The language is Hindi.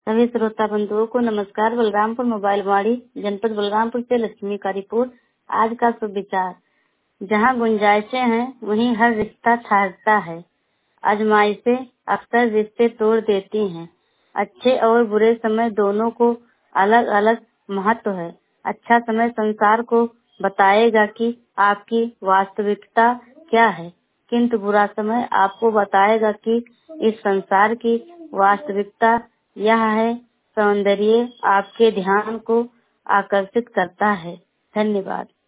सभी श्रोता बंधुओं को नमस्कार। बलरामपुर मोबाइल वाणी जनपद बलरामपुर से लक्ष्मी का रिपोर्ट। आज का शुभ विचार, जहाँ गुंजाइशें हैं वहीं हर रिश्ता ठहरता है। आजमाइशें अक्सर रिश्ते तोड़ देती हैं। अच्छे और बुरे समय दोनों को अलग अलग महत्व है। अच्छा समय संसार को बताएगा कि आपकी वास्तविकता क्या है, किंतु बुरा समय आपको बताएगा कि इस संसार की वास्तविकता यह है। सौंदर्य आपके ध्यान को आकर्षित करता है। धन्यवाद।